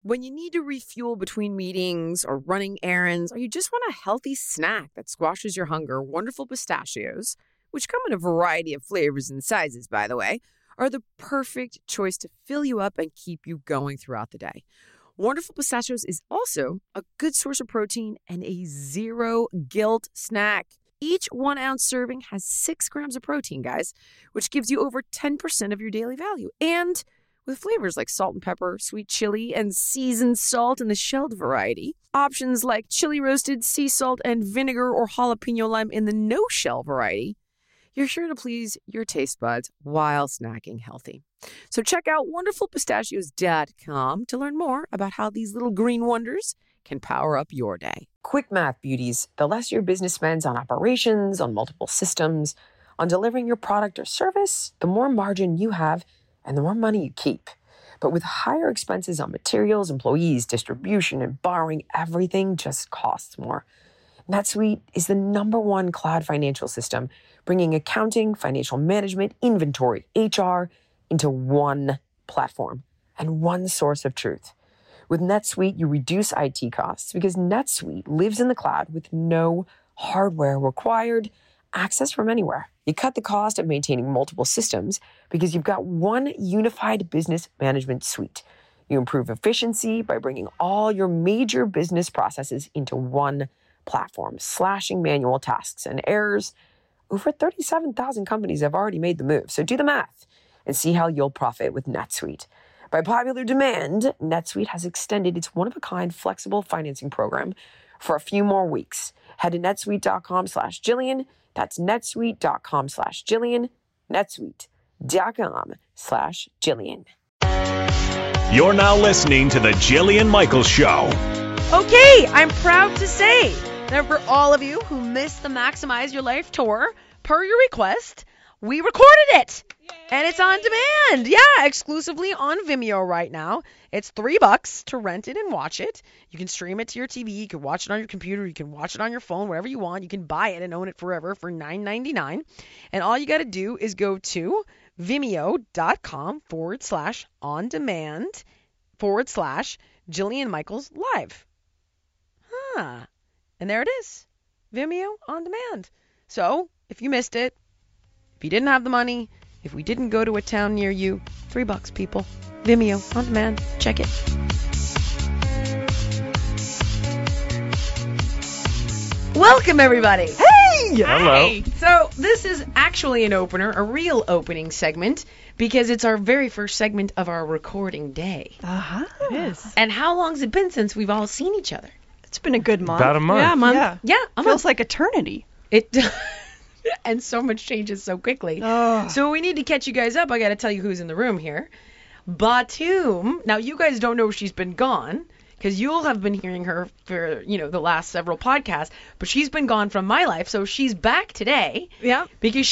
When you need to refuel between meetings or running errands, or you just want a healthy snack that squashes your hunger, Wonderful Pistachios, which come in a variety of flavors and sizes, by the way, are the perfect choice to fill you up and keep you going throughout the day. Wonderful Pistachios is also a good source of protein and a zero guilt snack. Each 1 ounce serving has 6 grams of protein, guys, which gives you over 10% of your daily value. And with flavors like salt and pepper, sweet chili, and seasoned salt in the shelled variety, options like chili roasted, sea salt, and vinegar or jalapeno lime in the no-shell variety, you're sure to please your taste buds while snacking healthy. So check out wonderfulpistachios.com to learn more about how these little green wonders can power up your day. Quick math, beauties. The less your business spends on operations, on multiple systems, on delivering your product or service, the more margin you have and the more money you keep. But with higher expenses on materials, employees, distribution, and borrowing, everything just costs more. NetSuite is the #1 cloud financial system, bringing accounting, financial management, inventory, HR into one platform and one source of truth. With NetSuite, you reduce IT costs because NetSuite lives in the cloud with no hardware required, access from anywhere. You cut the cost of maintaining multiple systems because you've got one unified business management suite. You improve efficiency by bringing all your major business processes into one platform, slashing manual tasks and errors. Over 37,000 companies have already made the move, so do the math and see how you'll profit with NetSuite. By popular demand, NetSuite has extended its one-of-a-kind flexible financing program for a few more weeks. Head to netsuite.com/Jillian. That's netsuite.com/Jillian. netsuite.com/Jillian. You're now listening to The Jillian Michaels Show. Okay, I'm proud to say that for all of you who missed the Maximize Your Life tour, per your request, we recorded it. Yay. And it's on demand. Yeah, exclusively on Vimeo right now. It's $3 to rent it and watch it. You can stream it to your TV. You can watch it on your computer. You can watch it on your phone, wherever you want. You can buy it and own it forever for $9.99. And all you got to do is go to vimeo.com/on-demand/Jillian Michaels Live. And there it is. Vimeo on demand. So if you missed it, if you didn't have the money, if we didn't go to a town near you, $3, people. Vimeo on demand. Check it. Welcome, everybody. Hey! Hello. So this is actually an opener, a real opening segment, because it's our very first segment of our recording day. Uh-huh. It is. And how long's it been since we've all seen each other? It's been a good month. About a month. Yeah, a month. Yeah, a Feels month. like eternity. It and so much changes so quickly. Oh. So we need to catch you guys up. I got to tell you who's in the room here. Batum. Now, you guys don't know she's been gone because you'll have been hearing her for, the last several podcasts, but she's been gone from my life. So she's back today. Yeah. Because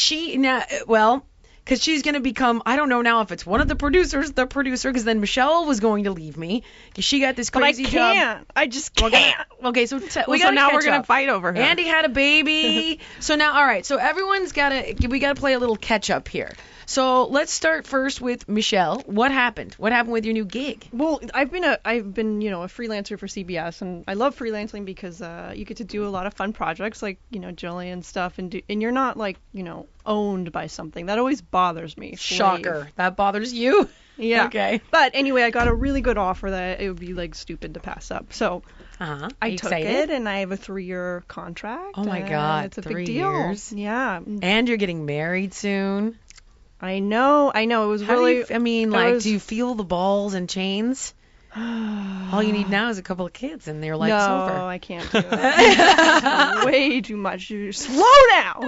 because she's going to become, I don't know now if it's one of the producer, because then Michelle was going to leave me because she got this crazy but I job. can't. I just can't. Okay, so So now we're going to fight over her. Andy had a baby. So now, all right, so everyone's we got to play a little catch up here. So let's start first with Michelle. What happened? What happened with your new gig? Well, I've been a freelancer for CBS, and I love freelancing because you get to do a lot of fun projects like, Jillian stuff, and you're not like, owned by something. That always bothers me. Shocker. That bothers you? Yeah. Okay. But anyway, I got a really good offer that it would be like stupid to pass up. So I took it, and I have a 3-year contract. Oh my God. It's a 3 big deal. years. Yeah. And you're getting married soon. I know. It was How really. do you feel the balls and chains? All you need now is a couple of kids, and your life's over. No, I can't do that. Way too much. Slow down.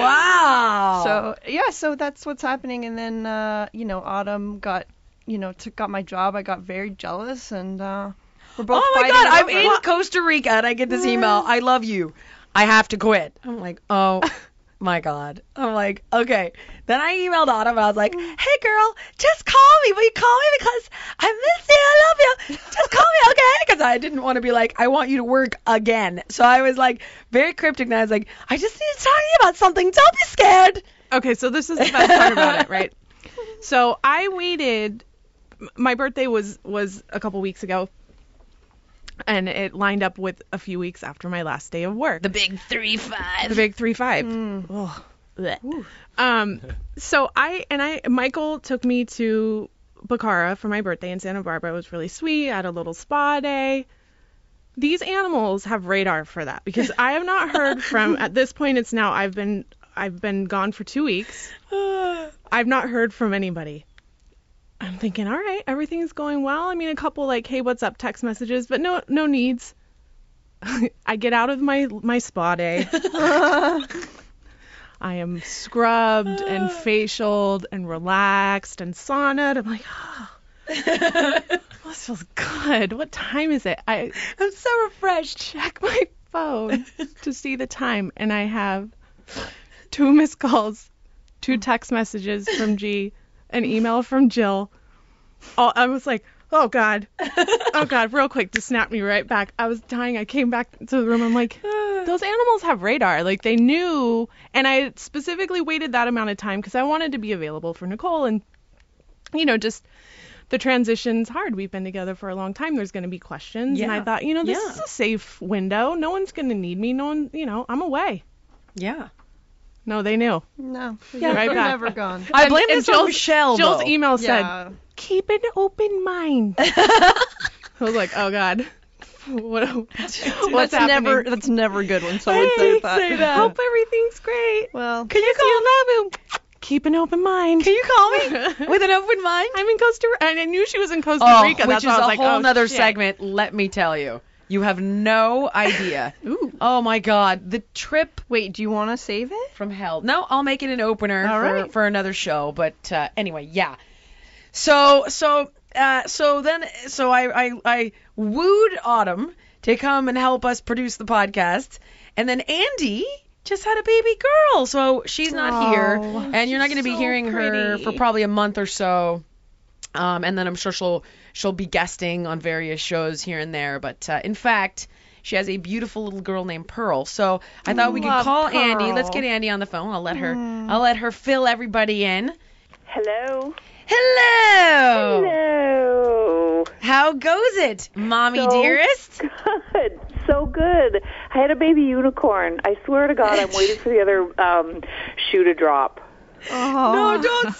Wow. So that's what's happening. And then, Autumn got my job. I got very jealous, and we're both. Oh my fighting God! it I'm over. in Costa Rica, and I get this email. I love you. I have to quit. I'm like, oh. My God. I'm like, okay. Then I emailed Autumn and I was like, hey girl, just call me. Will you call me? Because I miss you. I love you. Just call me, okay? Because I didn't want to be like, I want you to work again. So I was like, very cryptic. And I was like, I just need to talk to you about something. Don't be scared. Okay, so this is the best part about it, right? So I waited. My birthday was a couple weeks ago. And it lined up with a few weeks after my last day of work. The big 3-5. The big 3-5. Ugh. Blech. So Michael took me to Bacara for my birthday in Santa Barbara. It was really sweet. I had a little spa day. These animals have radar for that because I have not heard from, at this point it's now, I've been gone for 2 weeks. I've not heard from anybody. I'm thinking, all right, everything's going well. I mean, a couple like, hey, what's up, text messages, but no needs. I get out of my spa day. I am scrubbed and facialed and relaxed and saunaed. I'm like, this feels good. What time is it? I'm so refreshed. Check my phone to see the time, and I have 2 missed calls, 2 text messages from G, an email from Jill. I was like, oh God, real quick to snap me right back. I was dying. I came back to the room. I'm like, those animals have radar. Like they knew, and I specifically waited that amount of time because I wanted to be available for Nicole, and just the transition's hard. We've been together for a long time. There's going to be questions, and I thought, this is a safe window. No one's going to need me. No one, I'm away. Yeah. No, they knew. No. Yeah, right You're back. never gone. I blame this on Michelle, Jill's though. email Yeah. said, keep an open mind. I was like, oh God. What's happening? That's never good when someone says that. Hope everything's great. Well, Can you call me? Keep an open mind. Can you call me with an open mind? I'm in Costa Rica. And I knew she was in Costa Rica. Which That's is why I was a like, whole nother shit. segment, let me tell you. You have no idea. Ooh. Oh my God. The trip Wait, do you want to save it? from hell. No, I'll make it an opener All right. for another show. But anyway, yeah. So I wooed Autumn to come and help us produce the podcast, and then Andy just had a baby girl, so she's not here, and you're not going to be hearing her for probably a month or so. And then I'm sure she'll be guesting on various shows here and there. But in fact, she has a beautiful little girl named Pearl. So I thought we could call Andy. Let's get Andy on the phone. I'll let her fill everybody in. Hello. Hello. Hello. How goes it, mommy So dearest? Good. So good. I had a baby unicorn. I swear to God, I'm waiting for the other shoe to drop. No, don't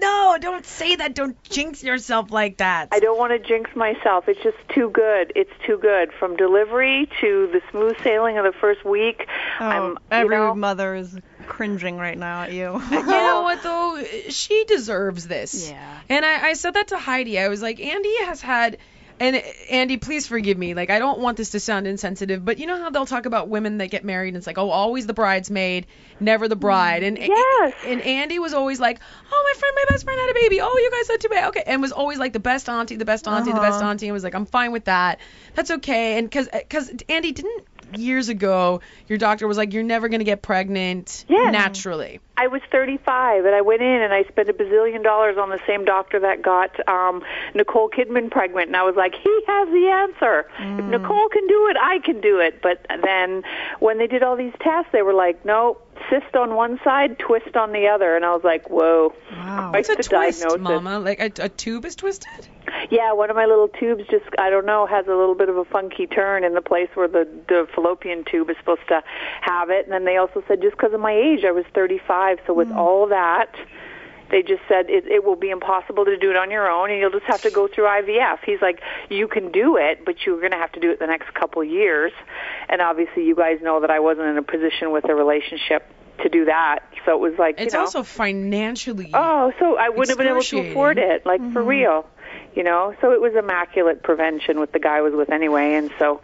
say that. Don't jinx yourself like that. I don't want to jinx myself. It's just too good. It's too good. From delivery to the smooth sailing of the first week. Every mother is cringing right now at you. You know what, though? She deserves this. Yeah. And I said that to Heidi. I was like, Andy has had... And Andy, please forgive me. Like, I don't want this to sound insensitive, but you know how they'll talk about women that get married and it's like, oh, always the bridesmaid, never the bride. And Yes. and Andy was always like, oh, my best friend had a baby. Oh, you guys had 2 babies. Okay. And was always like the best auntie. And was like, I'm fine with that. That's okay. And because Andy didn't, years ago, your doctor was like, you're never going to get pregnant naturally. I was 35, and I went in and I spent $1 bazillion on the same doctor that got Nicole Kidman pregnant, and I was like, he has the answer. If Nicole can do it, I can do it. But then when they did all these tests, they were like, no, cyst on one side, twist on the other, and I was like, whoa. Wow. What's a the twist, diagnosis. Mama? Like a tube is twisted? Yeah, one of my little tubes just, I don't know, has a little bit of a funky turn in the place where the fallopian tube is supposed to have it. And then they also said just because of my age, I was 35, so with all that, they just said it will be impossible to do it on your own, and you'll just have to go through IVF. He's like, you can do it, but you're going to have to do it the next couple years. And obviously you guys know that I wasn't in a position with a relationship to do that. So it was like, It's also financially so I wouldn't have been able to afford it, like for real. So it was immaculate prevention with the guy I was with anyway, and so,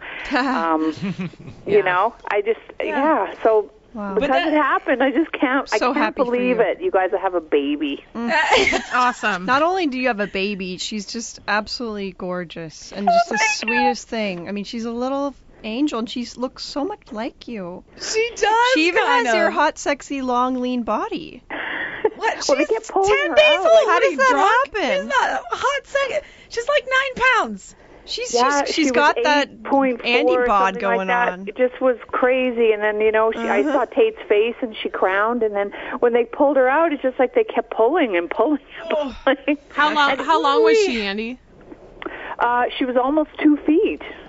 you know, I just, so Wow. because it happened, I just can't, I can't happy for believe you. it. You guys have a baby. It's awesome. Not only do you have a baby, she's just absolutely gorgeous and just the sweetest thing. I mean, she's a little angel and she looks so much like you. She does. She even kind has of. your hot, sexy, long, lean body. What? Well, they She's kept pulling 10 her days out. old. How What, are does you that drunk? happen? She's not a hot second. She's like 9 pounds. She's Yeah, she's she was got that 8.4 Andy or bod something going like that. on. It just was crazy. And then, I saw Tate's face and she crowned. And then when they pulled her out, it's just like they kept pulling and pulling and pulling. How long was she, Andy? She was almost 2 feet.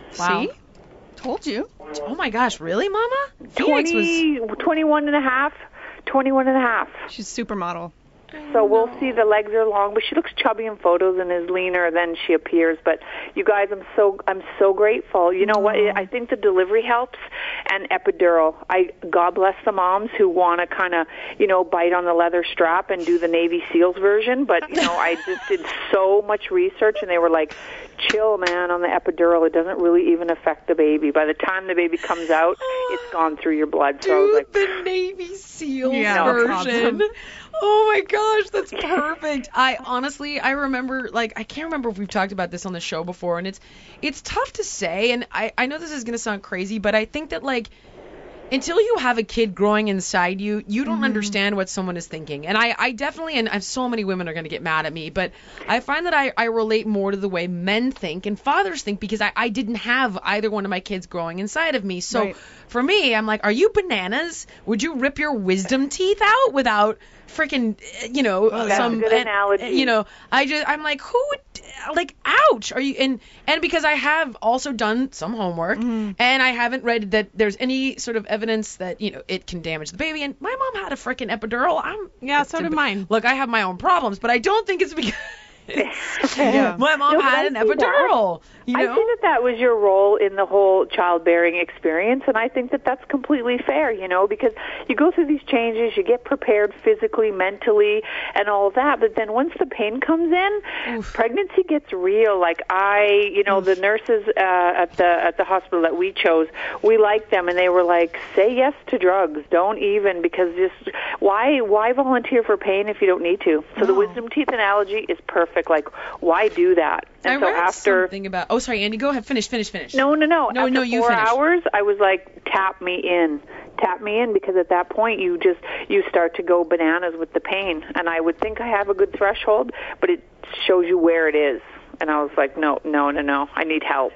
Wow. See? Told you. Oh my gosh, really, Mama? Phoenix 21 and a half. 21 and a half. She's supermodel. So we'll see. The legs are long, but she looks chubby in photos and is leaner than she appears. But you guys, I'm so grateful. You know what? I think the delivery helps, and epidural. God bless the moms who want to kind of, bite on the leather strap and do the Navy SEALs version. But I just did so much research, and they were like, chill, man, on the epidural. It doesn't really even affect the baby. By the time the baby comes out, it's gone through your blood. So I was like, the Navy SEALs version. Awesome. Oh my gosh, that's perfect. I remember, I can't remember if we've talked about this on the show before, and it's tough to say, and I know this is going to sound crazy, but I think that, until you have a kid growing inside you, you don't understand what someone is thinking. And I definitely, and so many women are going to get mad at me, but I find that I relate more to the way men think and fathers think, because I didn't have either one of my kids growing inside of me. So for me, I'm like, are you bananas? Would you rip your wisdom teeth out without freaking, that's a good analogy. I'm like, who would, ouch, are you, and because I have also done some homework, and I haven't read that there's any sort of evidence that, it can damage the baby, and my mom had a freaking epidural. So did mine. Look, I have my own problems, but I don't think it's because Yeah. my mom had an epidural. I think that was your role in the whole childbearing experience, and I think that that's completely fair, because you go through these changes, you get prepared physically, mentally, and all of that, but then once the pain comes in, pregnancy gets real. The nurses at the hospital that we chose, we liked them, and they were like, say yes to drugs, don't even, because just why volunteer for pain if you don't need to? So the wisdom teeth analogy is perfect. Why do that? And I read something about. Oh, sorry, Andy. Go ahead. Finish. No. No, After you 4 finish. hours, I was like, tap me in, because at that point you start to go bananas with the pain. And I would think I have a good threshold, but it shows you where it is. And I was like, no, I need help.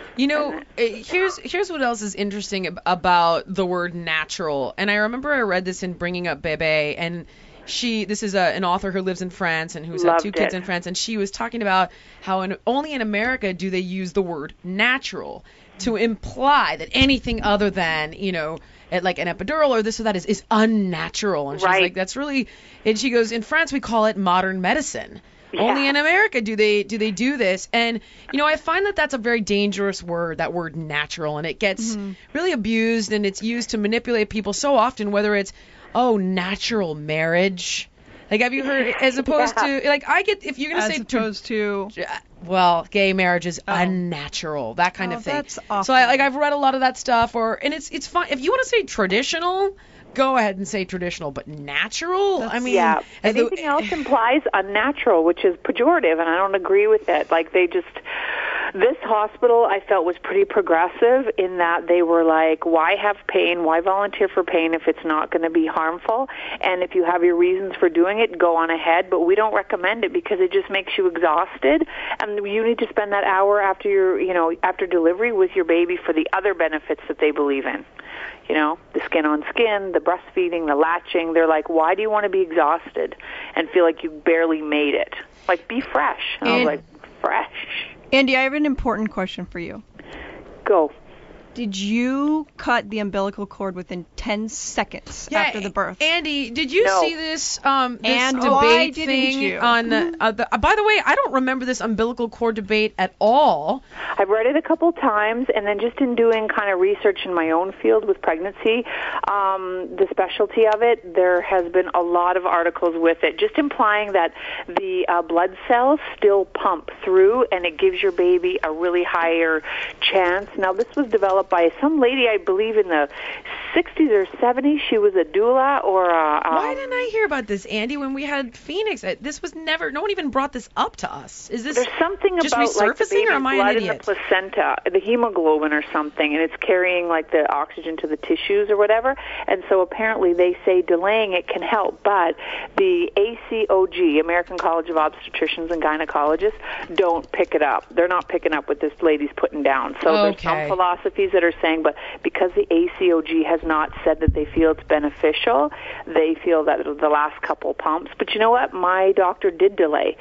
Here's what else is interesting about the word natural. And I remember I read this in Bringing Up Bebe, and this is an author who lives in France and who's had 2 kids in France, and she was talking about how only in America do they use the word natural to imply that anything other than, like an epidural or this or that is unnatural. And she's like, that's really, and she goes, in France we call it modern medicine. Yeah. Only in America do they do this. And, I find that that's a very dangerous word, that word natural, and it gets really abused, and it's used to manipulate people so often, whether it's, natural marriage. Have you heard, as opposed to, I get, if you're going to say. As opposed to. Well, gay marriage is unnatural, that kind of thing. That's awful. So I've read a lot of that stuff, and it's fine. If you want to say traditional, go ahead and say traditional, but natural? Anything else implies unnatural, which is pejorative, and I don't agree with it. This hospital, I felt, was pretty progressive in that they were like, why have pain? Why volunteer for pain if it's not going to be harmful? And if you have your reasons for doing it, go on ahead. But we don't recommend it because it just makes you exhausted. And you need to spend that hour after delivery with your baby for the other benefits that they believe in. The skin on skin, the breastfeeding, the latching. They're like, why do you want to be exhausted and feel like you barely made it? Be fresh. And I was like, fresh. Andy, I have an important question for you. Go. Did you cut the umbilical cord within 10 seconds after the birth? Andy, did you see this and debate didn't thing you? on the by the way, I don't remember this umbilical cord debate at all. I've read it a couple times, and then just in doing kind of research in my own field with pregnancy, the specialty of it, there has been a lot of articles with it, just implying that the blood cells still pump through, and it gives your baby a really higher chance. Now, this was developed by some lady, I believe, in the 60s or 70s. She was a doula or a... Why didn't I hear about this, Andy, when we had Phoenix? This was never... No one even brought this up to us. Is this There's something just about resurfacing, the baby's or am I blood an in the idiot? placenta, the hemoglobin or something, and it's carrying the oxygen to the tissues or whatever. And so apparently they say delaying it can help, but the ACOG, American College of Obstetricians and Gynecologists, don't pick it up. They're not picking up what this lady's putting down. So there's some philosophies that are saying, but because the ACOG has has not said that they feel it's beneficial. They feel that the last couple pumps. But you know what? My doctor did delay.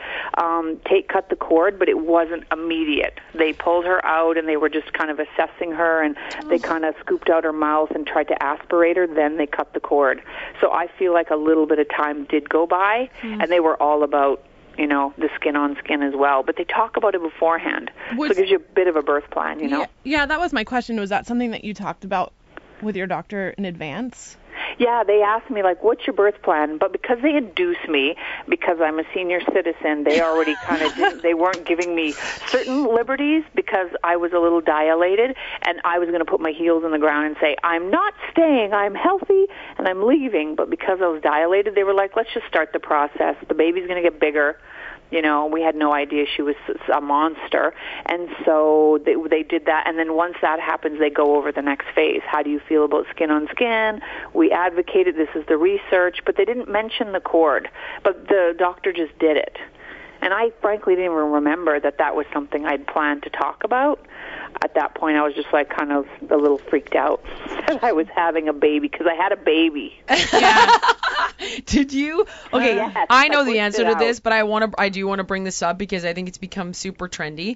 Cut the cord, but it wasn't immediate. They pulled her out, and they were just kind of assessing her, and they kind of scooped out her mouth and tried to aspirate her. Then they cut the cord. So I feel like a little bit of time did go by, and they were all about, you know, the skin on skin as well. But they talk about it beforehand. So it gives you a bit of a birth plan, you know? Yeah, that was my question. Was that something that you talked about with your doctor in advance? Yeah, they asked me, like, what's your birth plan? But because they induced me, because I'm a senior citizen, they already kind of they weren't giving me certain liberties because I was a little dilated, and I was going to put my heels in the ground and say, I'm not staying, I'm healthy, and I'm leaving. But because I was dilated, they were like, let's just start the process. The baby's going to get bigger. You know, we had no idea she was a monster. And so they did that. And then once that happens, they go over the next phase. How do you feel about skin on skin? We advocated, this is the research, but they didn't mention the cord. But the doctor just did it. And I frankly didn't even remember that that was something I'd planned to talk about. At that point, I was just like kind of a little freaked out that I was having a baby, because I had a baby. Yeah. Did you? Okay, Yes, I know I the pushed answer it to this, out. but I do want to bring this up because I think it's become super trendy.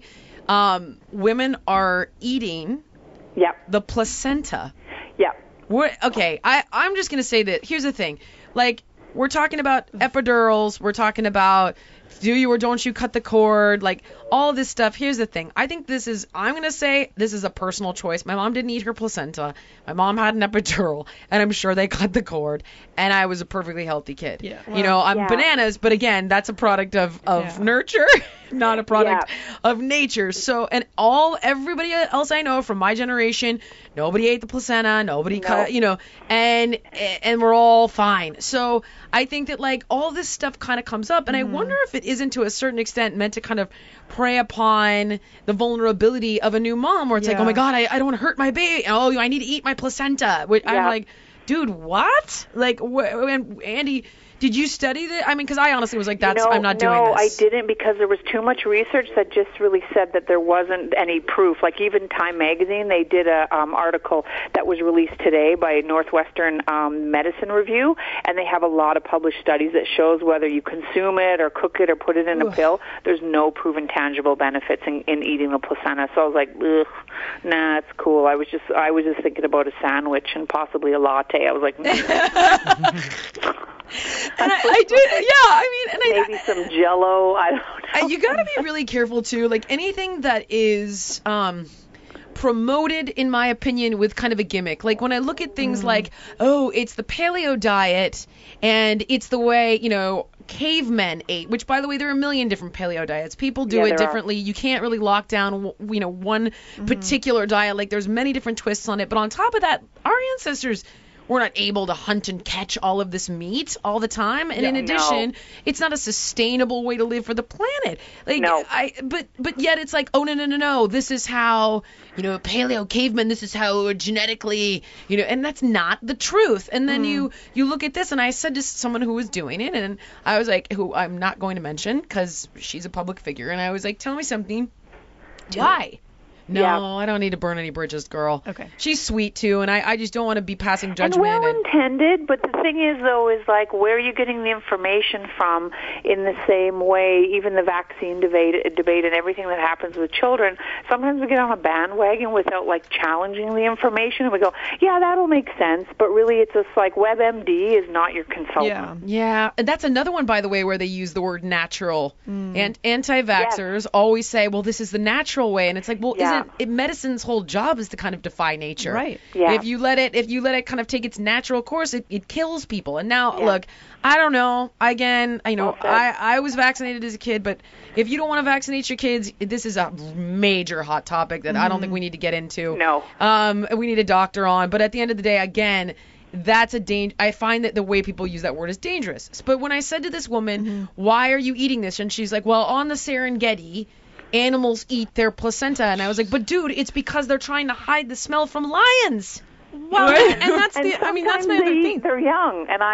Women are eating Yep. the placenta. Yep. Okay, I'm just going to say that. Here's the thing. Like, we're talking about epidurals. We're talking about do you or don't you cut the cord, like all of this stuff. Here's the thing. I think I'm going to say this is a personal choice. My mom didn't eat her placenta. My mom had an epidural, and I'm sure they cut the cord, and I was a perfectly healthy kid. Yeah. You know, I'm Yeah. bananas, but again, that's a product of nurture, not a product of nature. So, and everybody else I know from my generation, nobody ate the placenta, nobody cut, you know, and we're all fine. So I think that like all this stuff kind of comes up, and I wonder if it isn't to a certain extent meant to kind of prey upon the vulnerability of a new mom, where it's like, oh my God, I don't want to hurt my baby. Oh, I need to eat my placenta. I'm like, dude, what? Like, and Andy, did you study that? I mean, because I honestly was like, I'm not doing this. No, I didn't, because there was too much research that just really said that there wasn't any proof. Like even Time Magazine, they did a article that was released today by Northwestern Medicine Review, and they have a lot of published studies that shows whether you consume it or cook it or put it in a pill, there's no proven tangible benefits in eating the placenta. So I was like, ugh, nah, it's cool. I was just thinking about a sandwich and possibly a latte. I was like, And I did, yeah. I mean, and maybe some Jell-O. I don't know. You got to be really careful too. Like anything that is promoted, in my opinion, with kind of a gimmick. Like when I look at things like, oh, it's the paleo diet, and it's the way, you know, cavemen ate, which by the way, there are a million different paleo diets. People do it differently. You can't really lock down, you know, one particular diet. Like there's many different twists on it. But on top of that, our ancestors were not able to hunt and catch all of this meat all the time, and in addition, it's not a sustainable way to live for the planet. Like, but yet it's like, oh no, this is how, you know, paleo cavemen, this is how genetically, you know, and that's not the truth. And then you look at this, and I said to someone who was doing it, and I was like, who I'm not going to mention because she's a public figure, and I was like, tell me something. Why? No, I don't need to burn any bridges, girl. Okay. She's sweet, too, and I just don't want to be passing judgment. And well-intended, but the thing is, though, is like, where are you getting the information from in the same way, even the vaccine debate and everything that happens with children, sometimes we get on a bandwagon without, like, challenging the information, and we go, yeah, that'll make sense, but really it's just like WebMD is not your consultant. Yeah, and that's another one, by the way, where they use the word natural. And anti-vaxxers always say, well, this is the natural way, and it's like, well, medicine's whole job is to kind of defy nature. Right. Yeah. If you let it kind of take its natural course, it kills people. And now, look, I don't know. Again, you know, I was vaccinated as a kid, but if you don't want to vaccinate your kids, this is a major hot topic that I don't think we need to get into. No. We need a doctor on. But at the end of the day, again, that's a danger. I find that the way people use that word is dangerous. But when I said to this woman, why are you eating this? And she's like, well, on the Serengeti, animals eat their placenta. And I was like, but dude, it's because they're trying to hide the smell from lions. Well, and that's and that's my other thing. They're young, and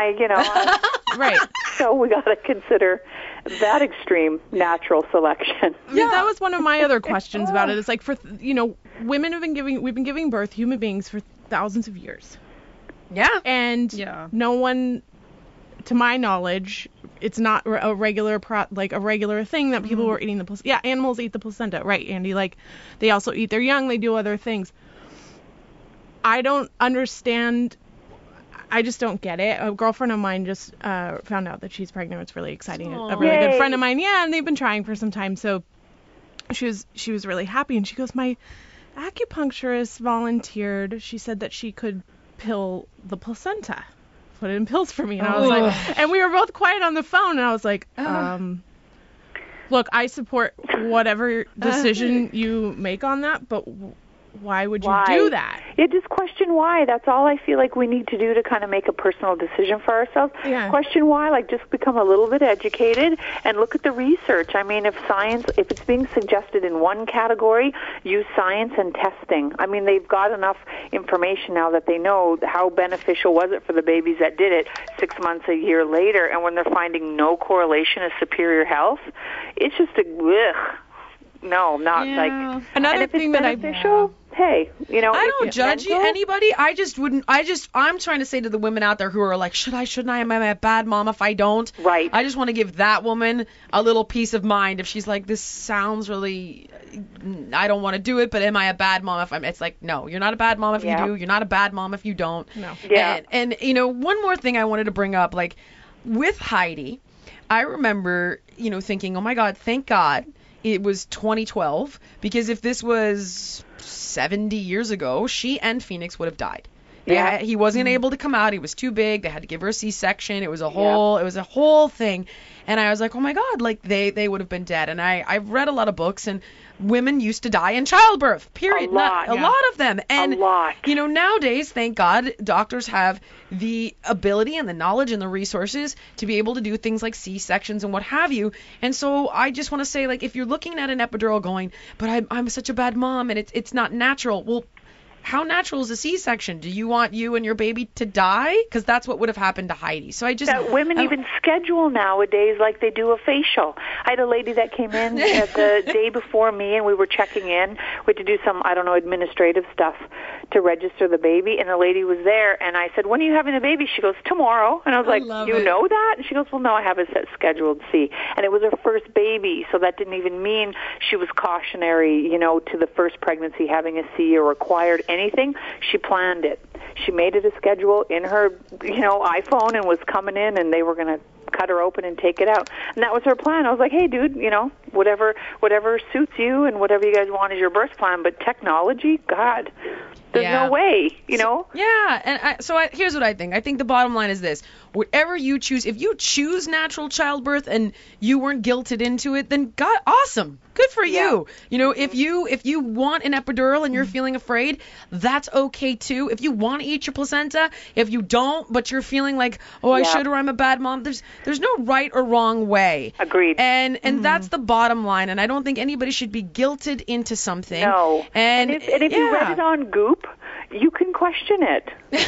Right. So we got to consider that extreme natural selection. Yeah, that was one of my other questions about it. It's like, for, you know, we've been giving birth, human beings, for thousands of years. Yeah. And Yeah. no one, to my knowledge, it's not a regular thing that people were eating the placenta. Yeah, animals eat the placenta, right, Andy? Like, they also eat their young. They do other things. I don't understand. I just don't get it. A girlfriend of mine just found out that she's pregnant. It's really exciting. A really good friend of mine. Yeah, and they've been trying for some time. So she was really happy, and she goes, my acupuncturist volunteered. She said that she could pill the placenta, put it in pills for me. And I was like, and we were both quiet on the phone, and I was like, look, I support whatever decision you make on that, but why would you do that? Yeah, just question why. That's all I feel like we need to do to kind of make a personal decision for ourselves. Yeah. Question why, like just become a little bit educated and look at the research. I mean, if it's being suggested in one category, use science and testing. I mean, they've got enough information now that they know how beneficial was it for the babies that did it 6 months, a year later, and when they're finding no correlation of superior health, it's just no, not like. Another thing that beneficial, hey, I don't judge anybody. I'm trying to say to the women out there who are like, shouldn't I? Am I a bad mom if I don't? Right. I just want to give that woman a little peace of mind if she's like, this sounds really, I don't want to do it, but am I a bad mom if I'm, it's like, no, you're not a bad mom if you do. You're not a bad mom if you don't. No. Yeah. And one more thing I wanted to bring up, like with Heidi, I remember, thinking, oh my God, thank God it was 2012, because if this was 70 years ago, she and Phoenix would have died. He wasn't able to come out. He was too big. They had to give her a C-section. It was a whole thing. And I was like, oh my God, like they would have been dead. And I've read a lot of books, and women used to die in childbirth, period. A lot of them. And, a lot. Nowadays, thank God, doctors have the ability and the knowledge and the resources to be able to do things like C-sections and what have you. And so I just want to say, like, if you're looking at an epidural going, but I'm such a bad mom and it's not natural, well, how natural is a C-section? Do you want you and your baby to die? Because that's what would have happened to Heidi. So women even schedule nowadays like they do a facial. I had a lady that came in the day before me, and we were checking in. We had to do some, administrative stuff to register the baby, and the lady was there, and I said, when are you having the baby? She goes, tomorrow. And I was like, you know that? And she goes, well, no, I have a set scheduled C. And it was her first baby, so that didn't even mean she was cautionary, to the first pregnancy having a C or required anything. She planned it. She made it a schedule in her, iPhone, and was coming in, and they were going to cut her open and take it out. And that was her plan. I was like, hey, dude, whatever suits you and whatever you guys want is your birth plan. But technology, God, there's no way, Here's what I think. I think the bottom line is this. Whatever you choose, if you choose natural childbirth and you weren't guilted into it, then God, awesome. Good for you. If you want an epidural and you're feeling afraid, that's okay too. If you want to eat your placenta, if you don't, but you're feeling like, I should, or I'm a bad mom, there's no right or wrong way. Agreed. And that's the bottom line. And I don't think anybody should be guilted into something. No. And if you read it on Goop, you can question it.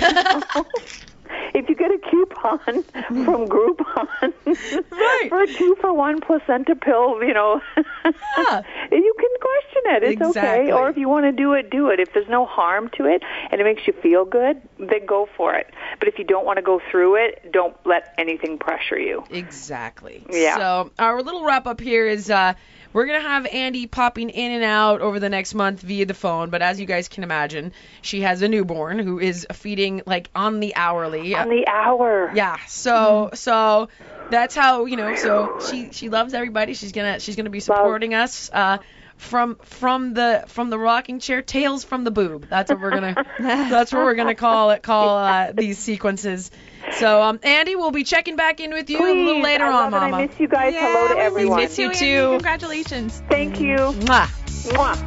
If you get a coupon from Groupon for a 2-for-1 placenta pill, you can question it. It's okay. Or if you want to do it, do it. If there's no harm to it and it makes you feel good, then go for it. But if you don't want to go through it, don't let anything pressure you. Exactly. Yeah. So our little wrap up here is we're going to have Andy popping in and out over the next month via the phone. But as you guys can imagine, she has a newborn who is feeding like on the hourly. On the hour. Yeah. So that's how, so she loves everybody. She's going to be supporting us from the rocking chair, tails from the boob. That's what we're going to call these sequences. So, Andy, we'll be checking back in with you a little later on, Mama. I miss you guys. Hello to everyone. We miss you too. Andy, congratulations. Thank you. Mwah. Mwah.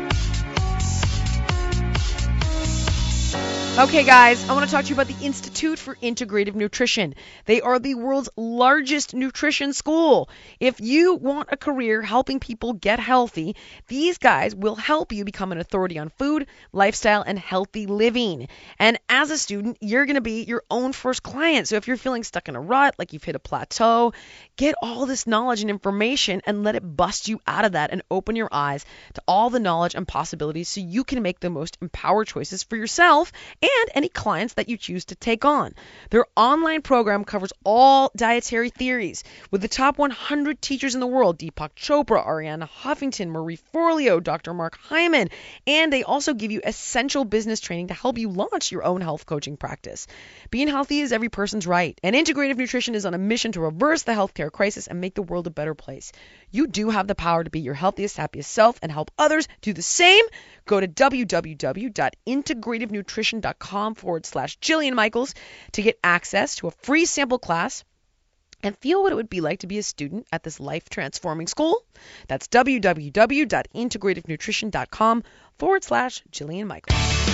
Okay, guys, I want to talk to you about the Institute for Integrative Nutrition. They are the world's largest nutrition school. If you want a career helping people get healthy, these guys will help you become an authority on food, lifestyle, and healthy living. And as a student, you're going to be your own first client. So if you're feeling stuck in a rut, like you've hit a plateau, get all this knowledge and information and let it bust you out of that and open your eyes to all the knowledge and possibilities so you can make the most empowered choices for yourself and any clients that you choose to take on. Their online program covers all dietary theories with the top 100 teachers in the world: Deepak Chopra, Arianna Huffington, Marie Forleo, Dr. Mark Hyman, and they also give you essential business training to help you launch your own health coaching practice. Being healthy is every person's right, and Integrative Nutrition is on a mission to reverse the healthcare crisis and make the world a better place. You do have the power to be your healthiest, happiest self and help others do the same. Go to www.integrativenutrition.com/Jillian Michaels to get access to a free sample class and feel what it would be like to be a student at this life-transforming school. That's www.integrativenutrition.com/Jillian Michaels.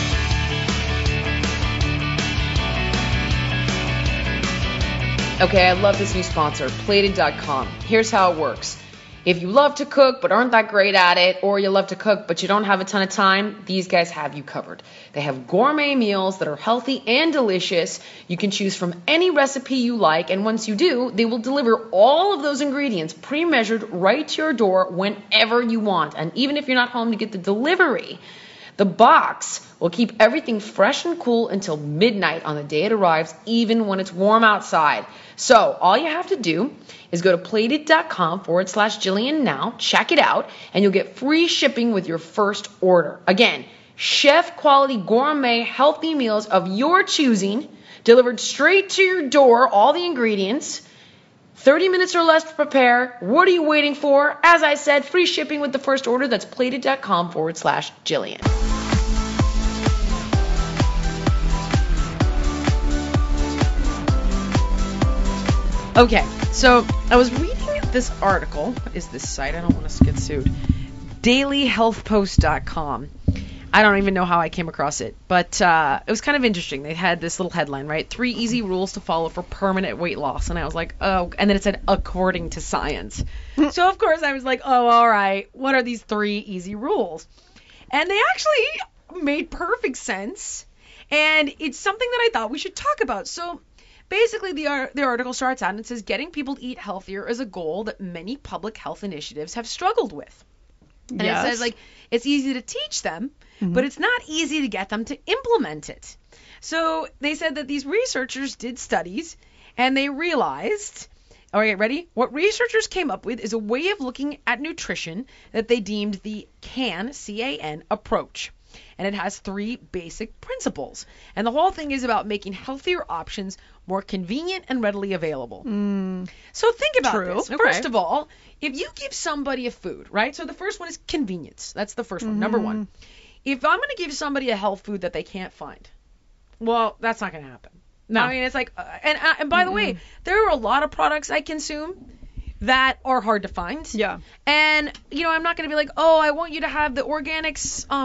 Okay, I love this new sponsor, Plated.com. Here's how it works. If you love to cook but aren't that great at it, or you love to cook but you don't have a ton of time, these guys have you covered. They have gourmet meals that are healthy and delicious. You can choose from any recipe you like, and once you do, they will deliver all of those ingredients pre-measured right to your door whenever you want. And even if you're not home to get the delivery, the box will keep everything fresh and cool until midnight on the day it arrives, even when it's warm outside. So all you have to do is go to plated.com/Jillian now, check it out, and you'll get free shipping with your first order. Again, chef quality gourmet healthy meals of your choosing, delivered straight to your door, all the ingredients, 30 minutes or less to prepare. What are you waiting for? As I said, free shipping with the first order. That's plated.com/Jillian. Okay, so I was reading this article. What is this site? I don't want to get sued. dailyhealthpost.com. I don't even know how I came across it, but it was kind of interesting. They had this little headline, right? 3 easy rules to follow for permanent weight loss. And I was like, oh, and then it said, according to science. So, of course, I was like, oh, all right, what are these 3 easy rules? And they actually made perfect sense. And it's something that I thought we should talk about. So, basically, the article starts out and it says, getting people to eat healthier is a goal that many public health initiatives have struggled with. And It says, like, it's easy to teach them, but it's not easy to get them to implement it. So they said that these researchers did studies and they realized, all right, ready? What researchers came up with is a way of looking at nutrition that they deemed the CAN, C-A-N, approach. And it has 3 basic principles. And the whole thing is about making healthier options more convenient and readily available. So think about this. Okay. First of all, if you give somebody a food, right? So the first one is convenience. That's the first one, number 1. If I'm going to give somebody a health food that they can't find, well, that's not going to happen. No. I mean, it's like, and by the way, there are a lot of products I consume that are hard to find. Yeah. And, you know, I'm not going to be like, oh, I want you to have the organic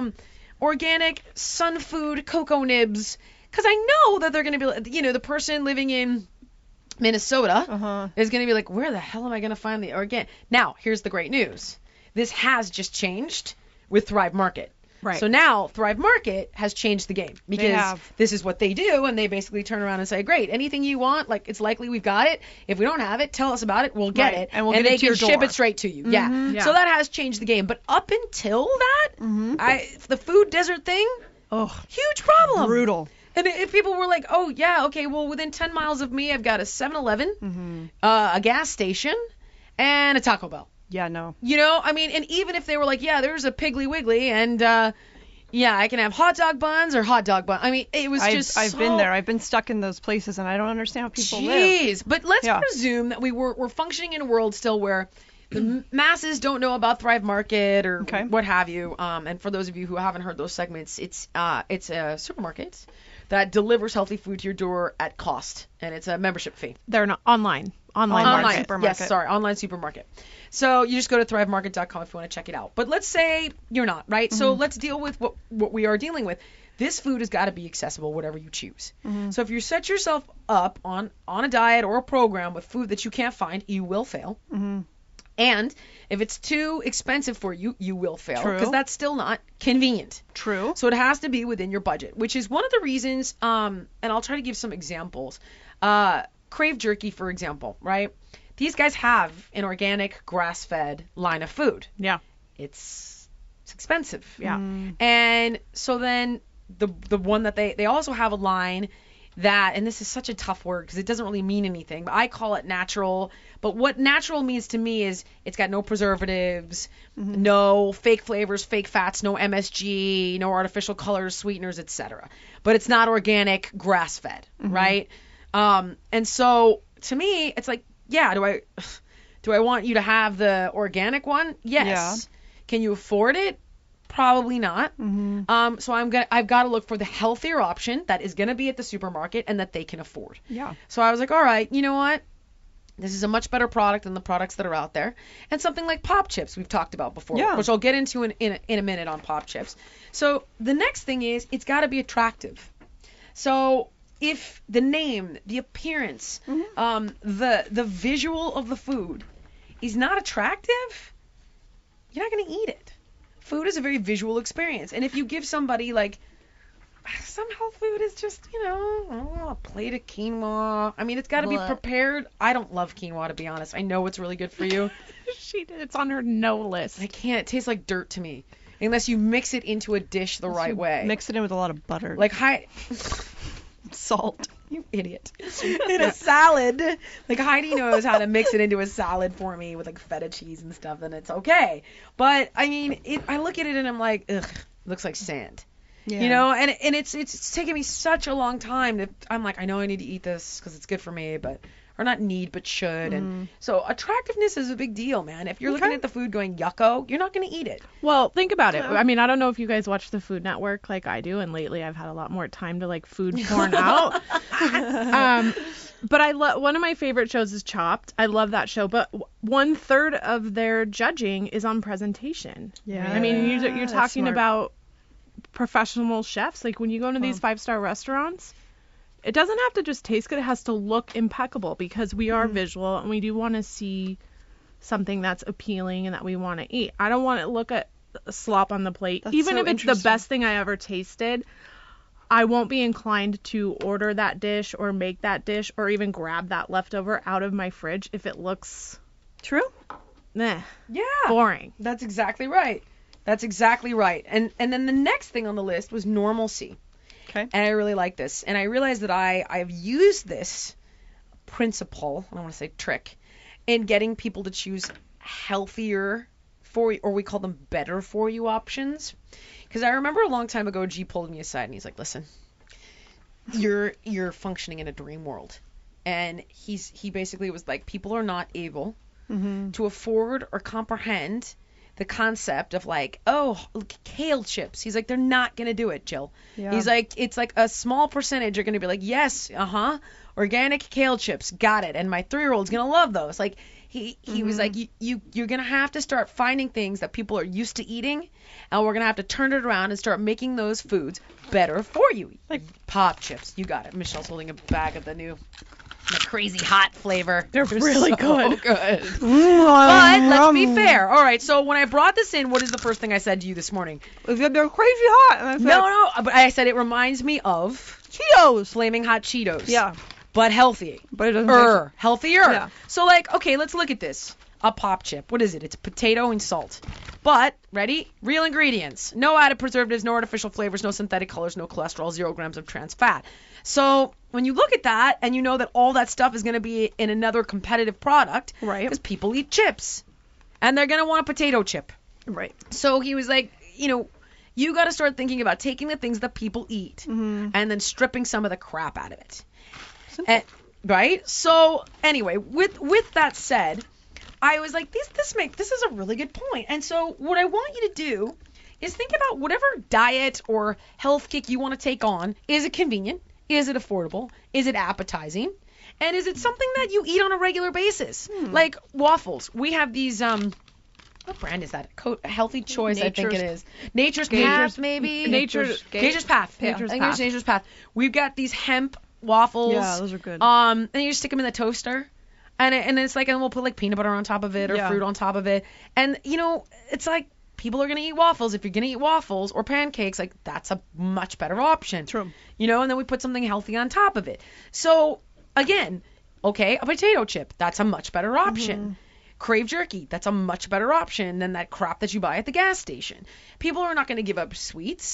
Sun Food cocoa nibs, because I know that they're going to be, you know, the person living in Minnesota is going to be like, where the hell am I going to find the organic? Now, here's the great news. This has just changed with Thrive Market. Right. So now Thrive Market has changed the game because this is what they do, and they basically turn around and say, great, anything you want, like it's likely we've got it. If we don't have it, tell us about it, we'll get it, and they can ship it straight to you. Yeah. So that has changed the game. But up until that, the food desert thing, huge problem. Brutal. And if people were like, oh, yeah, okay, well, within 10 miles of me, I've got a 7-Eleven, a gas station, and a Taco Bell. Yeah, no. You know, I mean, and even if they were like, yeah, there's a Piggly Wiggly, and yeah, I can have hot dog buns or hot dog buns. I mean, it was I've been there. I've been stuck in those places, and I don't understand how people live. Jeez, but let's presume that we're functioning in a world still where the masses don't know about Thrive Market or what have you. And for those of you who haven't heard those segments, it's a supermarket that delivers healthy food to your door at cost, and it's a membership fee. They're not online supermarket. Yes, sorry, online supermarket. So you just go to thrivemarket.com if you want to check it out. But let's say you're not, right? So let's deal with what we are dealing with. This food has got to be accessible, whatever you choose. So if you set yourself up on a diet or a program with food that you can't find, you will fail. And if it's too expensive for you, you will fail. Because that's still not convenient. True. So it has to be within your budget, which is one of the reasons, and I'll try to give some examples. Crave Jerky, for example, right? These guys have an organic, grass-fed line of food. Yeah. It's expensive. Yeah. And so then the one that they also have a line that, and this is such a tough word because it doesn't really mean anything, but I call it natural. But what natural means to me is it's got no preservatives, no fake flavors, fake fats, no MSG, no artificial colors, sweeteners, etc. But it's not organic, grass-fed, right? And so to me, it's like, yeah, do I want you to have the organic one? Yes. Yeah. Can you afford it? Probably not. So I've got to look for the healthier option that is going to be at the supermarket and that they can afford. Yeah. So I was like, all right, you know what? This is a much better product than the products that are out there. And something like Pop Chips we've talked about before, Yeah. which I'll get into in a minute on Pop Chips. So the next thing is it's got to be attractive. So if the name, the appearance, the visual of the food is not attractive, you're not going to eat it. Food is a very visual experience. And if you give somebody like some health food is just, a plate of quinoa. I mean, it's got to be prepared. I don't love quinoa, to be honest. I know it's really good for you. She did. It's on her no list. I can't. It tastes like dirt to me. Unless you mix it into a dish the right way. Mix it in with a lot of butter. Like salt. You idiot. In a salad. Like Heidi knows how to mix it into a salad for me with like feta cheese and stuff, and it's okay. But I mean, I look at it and I'm like, ugh, it looks like sand. Yeah. And it's taken me such a long time I'm like, I know I need to eat this because it's good for me, or not need, but should. And so attractiveness is a big deal, man. If you're looking at the food going yucko, you're not going to eat it. Well, think about it. I mean, I don't know if you guys watch the Food Network like I do, and lately I've had a lot more time to like food porn out. But one of my favorite shows is Chopped. I love that show, but 1/3 of their judging is on presentation. Yeah. I mean, you're That's talking smart. about professional chefs. Like when you go into these 5-star restaurants, it doesn't have to just taste good. It has to look impeccable because we are visual and we do want to see something that's appealing and that we want to eat. I don't want to look at slop on the plate. That's Even so if it's the interesting. best thing I ever tasted, I won't be inclined to order that dish or make that dish or even grab that leftover out of my fridge if it looks True. meh, Yeah. boring. That's exactly right. That's exactly right. And then the next thing on the list was normalcy. Okay. And I really like this. And I realized that I've used this principle, I don't want to say trick, in getting people to choose healthier for you, or we call them better for you options. Because I remember a long time ago, G pulled me aside and he's like, listen, you're functioning in a dream world. And he basically was like, people are not able to afford or comprehend the concept of like, oh, kale chips. He's like, they're not going to do it, Jill. Yeah. He's like, it's like a small percentage are going to be like, yes, organic kale chips, got it. And my 3-year-old's going to love those. Like, he was like, you're going to have to start finding things that people are used to eating, and we're going to have to turn it around and start making those foods better for you. Like Pop Chips. You got it. Michelle's holding a bag of the crazy hot flavor. They're really so good. good. But let's be fair. All right, so when I brought this in, what is the first thing I said to you this morning? They're crazy hot. And I said, No, but I said it reminds me of Cheetos. Flaming Hot Cheetos. Yeah. But healthy. But it doesn't taste. Healthier. Yeah. So like, okay, let's look at this. A Pop Chip. What is it? It's potato and salt. But, ready? Real ingredients. No added preservatives, no artificial flavors, no synthetic colors, no cholesterol, 0 grams of trans fat. So when you look at that and you know that all that stuff is going to be in another competitive product, Right. because people eat chips and they're going to want a potato chip. Right. So he was like, you got to start thinking about taking the things that people eat and then stripping some of the crap out of it. Right? So anyway, with that said, I was like, this is a really good point. And so what I want you to do is think about whatever diet or health kick you want to take on. Is it convenient? Is it affordable? Is it appetizing? And is it something that you eat on a regular basis? Like waffles. We have these, what brand is that? Healthy Choice, I think it is. Nature's Path, maybe? Nature's Path. Yeah. I think it's Nature's Path. We've got these hemp waffles. Yeah, those are good. And you just stick them in the toaster. And it's like, and we'll put like peanut butter on top of it or fruit on top of it. And, it's like, people are going to eat waffles. If you're going to eat waffles or pancakes, like, that's a much better option. True. And then we put something healthy on top of it. So, again, okay, a potato chip, that's a much better option. Crave jerky, that's a much better option than that crap that you buy at the gas station. People are not going to give up sweets.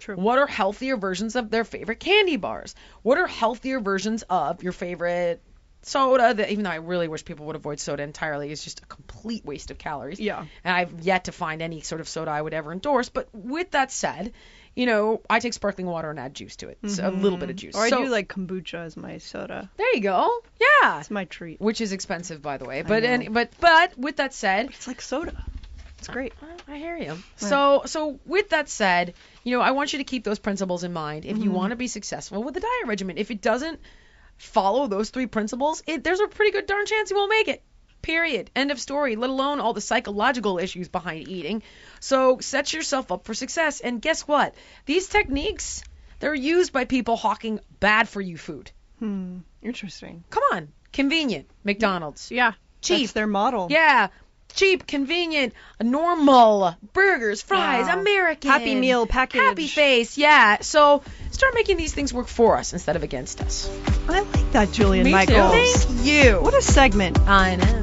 True. What are healthier versions of their favorite candy bars? What are healthier versions of your favorite soda? Even though I really wish people would avoid soda entirely, it's just a complete waste of calories. Yeah. And I've yet to find any sort of soda I would ever endorse. But with that said, you know, I take sparkling water and add juice to it. So a little bit of juice. Or I do like kombucha as my soda. There you go. Yeah. It's my treat. Which is expensive, by the way. But with that said, It's like soda. It's great. I hear you. Right. So with that said, you know, I want you to keep those principles in mind if you want to be successful with the diet regimen. If it doesn't follow those 3 principles, there's a pretty good darn chance you won't make it. Period. End of story, let alone all the psychological issues behind eating. So set yourself up for success. And guess what? These techniques, they're used by people hawking bad for you food. Interesting. Come on. Convenient. McDonald's. Yeah. Cheap. That's their model. Yeah. Cheap, convenient, normal, burgers, fries, Wow. American. Happy meal package. Happy face, yeah. So start making these things work for us instead of against us. I like that, Jillian Me too. Michaels. Thank you. What a segment. I know.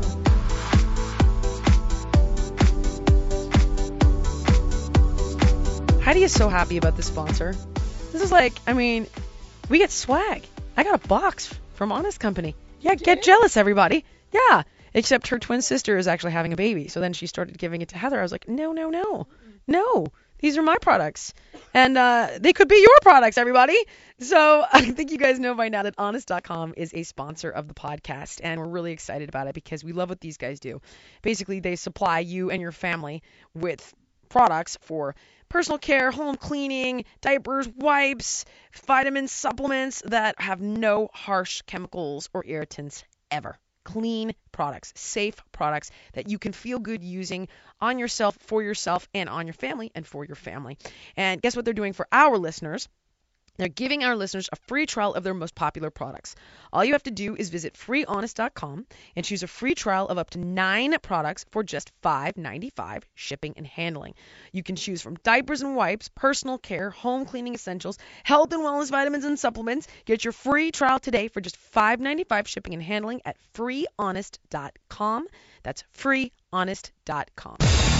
Heidi is so happy about this sponsor. This is like, I mean, we get swag. I got a box from Honest Company. Yeah, get jealous, everybody. Yeah. Except her twin sister is actually having a baby. So then she started giving it to Heather. I was like, no. These are my products. And they could be your products, everybody. So I think you guys know by now that Honest.com is a sponsor of the podcast. And we're really excited about it because we love what these guys do. Basically, they supply you and your family with products for personal care, home cleaning, diapers, wipes, vitamins, supplements that have no harsh chemicals or irritants ever. Clean products, safe products that you can feel good using on yourself, for yourself, and on your family and for your family. And guess what they're doing for our listeners? They're giving our listeners a free trial of their most popular products. All you have to do is visit freeHonest.com and choose a free trial of up to 9 products for just $5.95 shipping and handling. You can choose from diapers and wipes, personal care, home cleaning essentials, health and wellness vitamins and supplements. Get your free trial today for just $5.95 shipping and handling at freeHonest.com. That's freeHonest.com.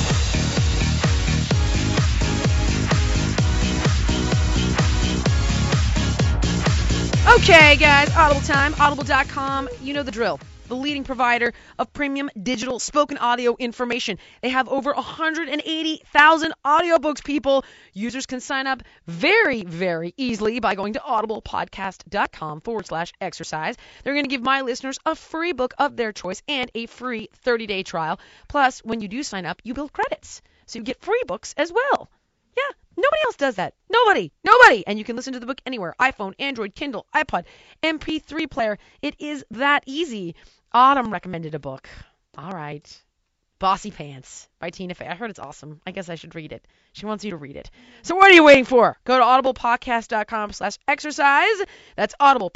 Okay, guys, Audible time, audible.com. You know the drill. The leading provider of premium digital spoken audio information. They have over 180,000 audiobooks, people. Users can sign up very, very easily by going to audiblepodcast.com/exercise. They're going to give my listeners a free book of their choice and a free 30-day trial. Plus, when you do sign up, you build credits. So you get free books as well. Yeah, nobody else does that. Nobody. And you can listen to the book anywhere. iPhone, Android, Kindle, iPod, MP3 player. It is that easy. Autumn recommended a book. All right. Bossy Pants by Tina Fey. I heard it's awesome. I guess I should read it. She wants you to read it. So what are you waiting for? Go to audiblepodcast.com/exercise. That's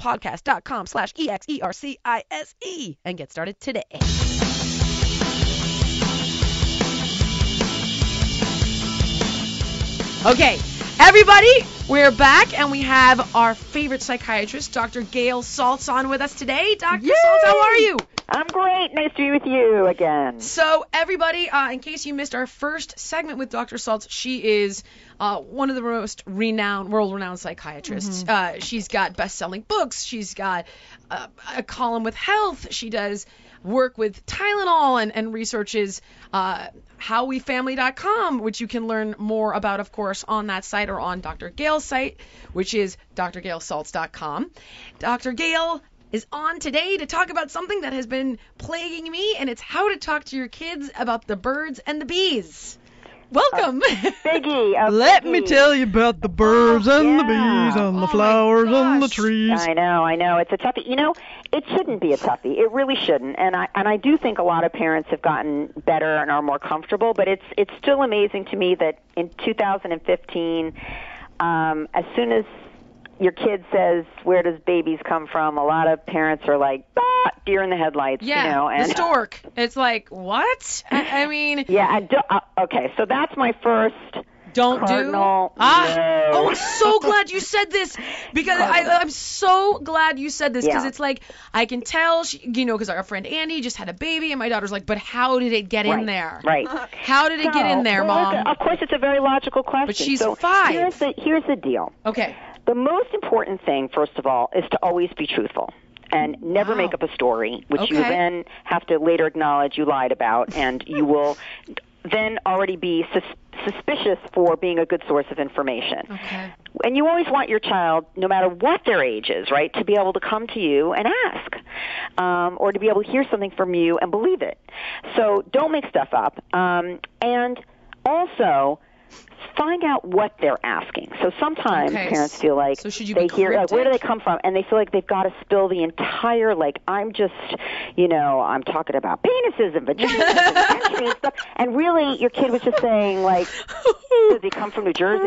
audiblepodcast.com/EXERCISE and get started today. Okay, everybody, we're back, and we have our favorite psychiatrist, Dr. Gail Saltz, on with us today. Dr. Saltz, how are you? I'm great. Nice to be with you again. So, everybody, in case you missed our first segment with Dr. Saltz, she is one of the most world-renowned psychiatrists. She's got best-selling books. She's got a column with Health. She does work with Tylenol and researches HowWeFamily.com, which you can learn more about, of course, on that site or on Dr. Gail's site, which is drgailsaltz.com. Dr. Gail is on today to talk about something that has been plaguing me, and it's how to talk to your kids about the birds and the bees. Welcome. Biggie. Let me tell you about the birds and the bees and the flowers and the trees. I know. It's a toughie. You know, it shouldn't be a toughie. It really shouldn't. And I do think a lot of parents have gotten better and are more comfortable, but it's still amazing to me that in 2015, as soon as your kid says, "Where does babies come from?" a lot of parents are like, deer in the headlights, yeah, you know. And the stork. It's like, what? I mean... Yeah, okay, so that's my first Don't Cardinal, do? Ah. no. Oh, I'm so glad you said this because I'm so glad you said this because Yeah. it's like I can tell, because our friend Andy just had a baby and my daughter's like, but how did it get in there? Right. How did it get in there, well, Mom? Of course, it's a very logical question. But she's so 5. Here's the deal. Okay. The most important thing, first of all, is to always be truthful and never make up a story, which you Okay. then have to later acknowledge you lied about, and you will then already be suspicious for being a good source of information. Okay. And you always want your child, no matter what their age is, right, to be able to come to you and ask, or to be able to hear something from you and believe it. So don't make stuff up. And also, find out what they're asking. So sometimes Okay. parents feel like So should you they be hear, like, where do they cryptic? come from? And they feel like they've got to spill the entire, like, I'm just, I'm talking about penises and vaginas and entry and stuff. And really, your kid was just saying, like, does he come from New Jersey?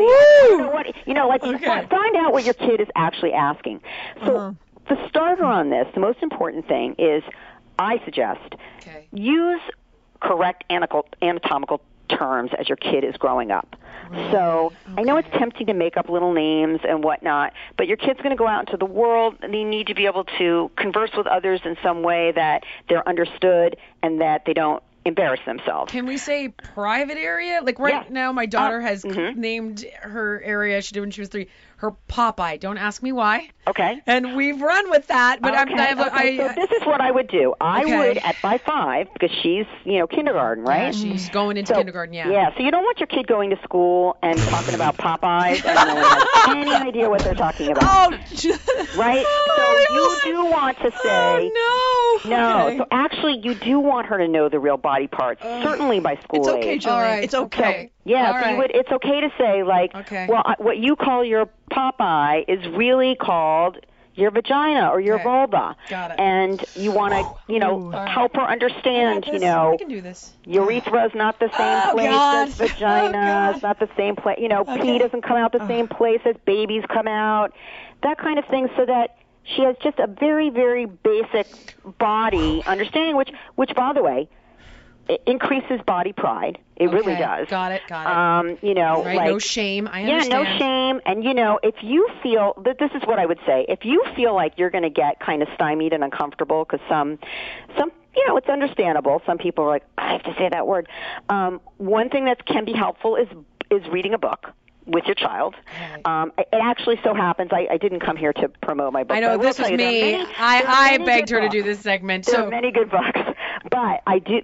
Find out what your kid is actually asking. So the starter on this, the most important thing is, I suggest, use correct anatomical terms as your kid is growing up. So I know it's tempting to make up little names and whatnot, but your kid's going to go out into the world and they need to be able to converse with others in some way that they're understood and that they don't embarrass themselves. Can we say private area? Like now, my daughter has named her area she did when she was 3 her Popeye. Don't ask me why. Okay. And we've run with that, but So this is what I would do. I would by 5, because she's kindergarten, right? Yeah, she's going into kindergarten. Yeah. Yeah. So you don't want your kid going to school and talking about Popeyes and no one has any idea what they're talking about. Oh, right. So you do want to say no. Okay. So actually, you do want her to know the real body parts, certainly by school It's okay, age. Julie. All right. It's okay. So, yeah, All so you would. It's okay to say like, what you call your Popeye is really called your vagina or your vulva. Got it. And you want to, help her understand, We can do this. urethra is not the same place as vagina. It's not the same place. Pee doesn't come out the same place as babies come out. That kind of thing, so that she has just a very, very basic body understanding, which, by the way, it increases body pride. It really does. Got it. Right, no shame. I understand. Yeah, no shame. And, if you feel that, this is what I would say. If you feel like you're going to get kind of stymied and uncomfortable because some it's understandable. Some people are like, I have to say that word. One thing that can be helpful is reading a book with your child. It actually so happens, I didn't come here to promote my book. I know, but I this will was tell you, me. I begged her to do this segment. There are many good books. But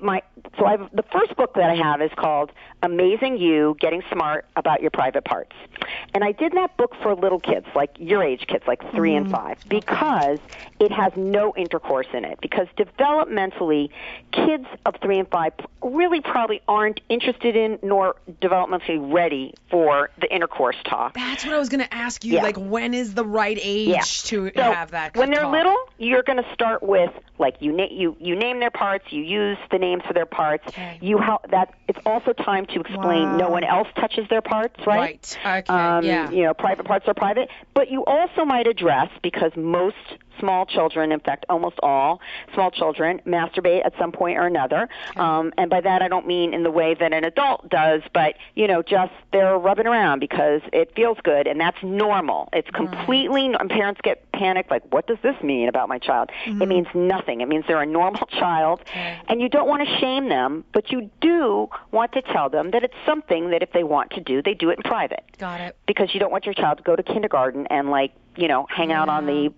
the first book that I have is called Amazing You, Getting Smart About Your Private Parts. And I did that book for little kids, like your age kids, like 3 and 5, because it has no intercourse in it. Because developmentally, kids of 3 and 5 really probably aren't interested in nor developmentally ready for the intercourse talk. That's what I was going to ask you. Yeah. Like, when is the right age to have that when they're talk? little, you're going to start with, like, you name their parts, you use the names for their parts. Okay. It's also time to explain no one else touches their parts, right? Right. Okay. Private parts are private. But you also might address, because most small children, in fact, almost all small children, masturbate at some point or another. Okay. And by that, I don't mean in the way that an adult does, but, just they're rubbing around because it feels good, and that's normal. It's completely, and parents get panicked, like, what does this mean about my child? It means nothing. It means they're a normal child, and you don't want to shame them, but you do want to tell them that it's something that if they want to do, they do it in private. Got it. Because you don't want your child to go to kindergarten and, like, hang out on the,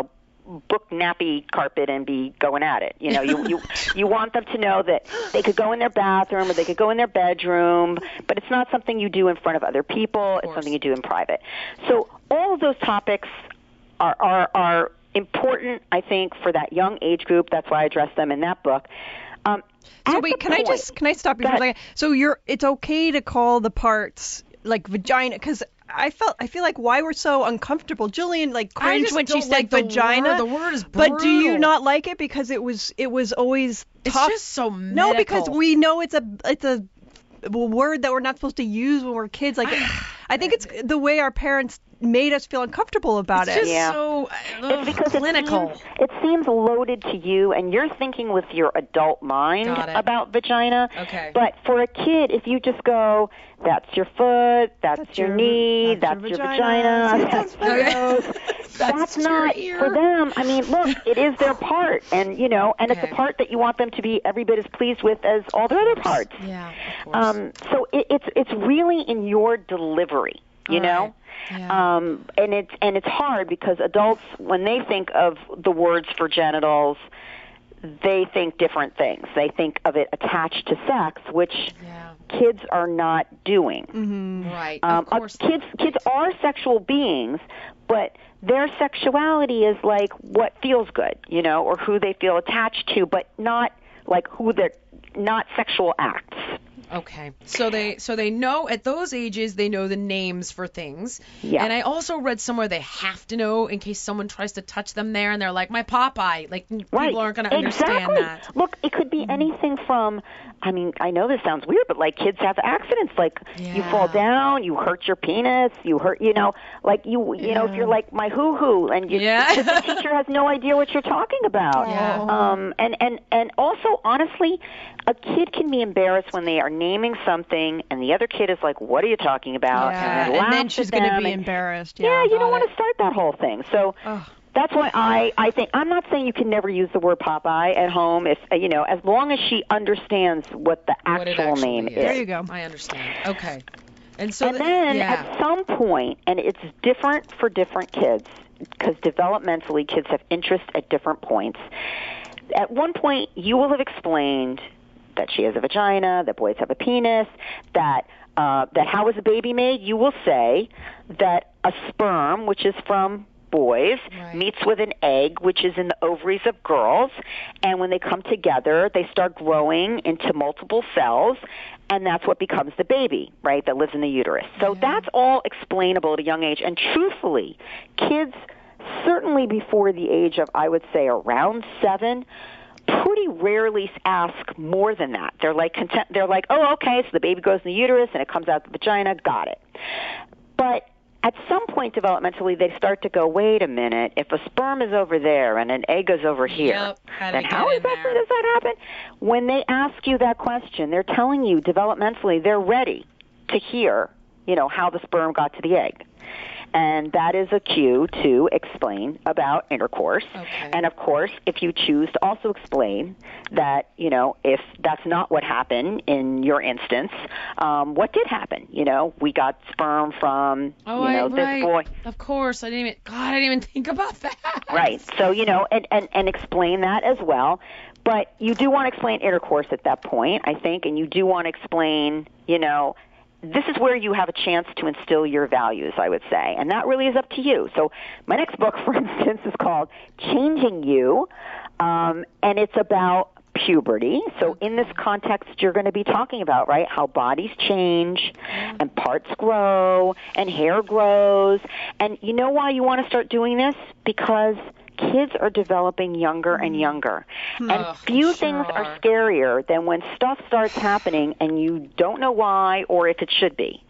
book nappy carpet and be going at it. You want them to know that they could go in their bathroom or they could go in their bedroom, but it's not something you do in front of other people. It's something you do in private. So all of those topics are important, I think, for that young age group. That's why I address them in that book. So wait, can I stop you for a second? So it's okay to call the parts like vagina, because I feel like why we're so uncomfortable. Jillian cringed when she said vagina. The word is brutal. But do you not like it because it was always tough? It's just so medical. No, because we know it's a word that we're not supposed to use when we're kids. Like I think it's the way our parents made us feel uncomfortable about It's it. just so It's because clinical. it seems loaded to you, and you're thinking with your adult mind Got it. about vagina. Okay. But for a kid, if you just go, that's your foot, that's your knee, that's your vagina, that's your nose, that's not for them. I mean, look, it is their part, and and it's a part that you want them to be every bit as pleased with as all their other parts. Yeah, of course. So it's really in your delivery, you know. Right. Yeah. And it's hard because adults, when they think of the words for genitals, they think different things. They think of it attached to sex, which kids are not doing. Mm-hmm. Right. Of course. Kids are sexual beings, but their sexuality is like what feels good, or who they feel attached to, but not like who they're not sexual acts. Okay. So they know at those ages they know the names for things. Yeah. And I also read somewhere they have to know in case someone tries to touch them there and they're like, my Popeye. Like people aren't going to understand that. Look, it could be anything from, I mean, I know this sounds weird, but like kids have accidents. Like you fall down, you hurt your penis, you hurt, like if you're like my hoo-hoo and the teacher has no idea what you're talking about. Yeah. And also, honestly, a kid can be embarrassed when they are naming something and the other kid is like, what are you talking about? Yeah. And then she's going to be embarrassed. Yeah, you don't want to start that whole thing. So that's why I think, I'm not saying you can never use the word Popeye at home, if as long as she understands what the actual name is. There you go. I understand. Okay. And so then at some point, and it's different for different kids, because developmentally kids have interest at different points. At one point, you will have explained that she has a vagina, that boys have a penis, that how is a baby made? You will say that a sperm, which is from boys, meets with an egg, which is in the ovaries of girls, and when they come together, they start growing into multiple cells, and that's what becomes the baby, right, that lives in the uterus. So that's all explainable at a young age, and truthfully, kids, certainly before the age of, I would say, around 7, pretty rarely ask more than that. They're like content. They're like, oh, okay, so the baby goes in the uterus and it comes out the vagina. Got it. But at some point developmentally, they start to go, wait a minute. If a sperm is over there and an egg is over here, then how exactly does that happen? When they ask you that question, they're telling you developmentally they're ready to hear, how the sperm got to the egg. And that is a cue to explain about intercourse. Okay. And, of course, if you choose to also explain that, if that's not what happened in your instance, what did happen? We got sperm from, this boy. Of course. I didn't even think about that. Right. So, and explain that as well. But you do want to explain intercourse at that point, I think, and you do want to explain, this is where you have a chance to instill your values, I would say, and that really is up to you. So my next book, for instance, is called Changing You, and it's about puberty. So in this context, you're going to be talking about, right, how bodies change and parts grow and hair grows. And you know why you want to start doing this? Because kids are developing younger and younger. And few things are scarier than when stuff starts happening and you don't know why or if it should be.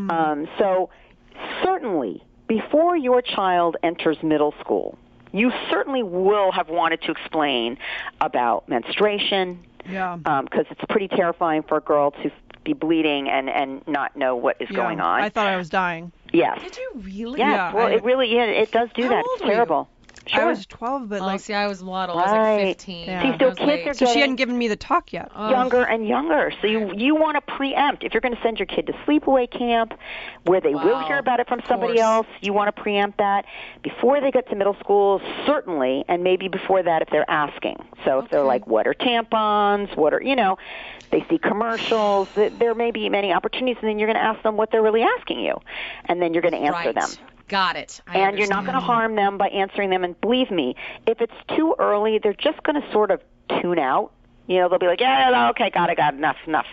So certainly, before your child enters middle school, you certainly will have wanted to explain about menstruation, because it's pretty terrifying for a girl to be bleeding and not know what is going on. I thought I was dying. Yes. Did you really? Yes. Yeah, well, it really is. It does do that. It's terrible. Sure. I was 12, but see, I was little. I was like 15. Yeah. See, so kids are so she hadn't given me the talk yet. Younger and younger. So you want to preempt. If you're going to send your kid to sleepaway camp, where they will hear about it from somebody else, you want to preempt that before they get to middle school, certainly, and maybe before that if they're asking. So if they're like, what are tampons? What are, they see commercials. There may be many opportunities, and then you're going to ask them what they're really asking you, and then you're going to answer them. Got it. And you're not going to harm them by answering them. And believe me, if it's too early, they're just going to sort of tune out. They'll be like, yeah, okay, got it, enough.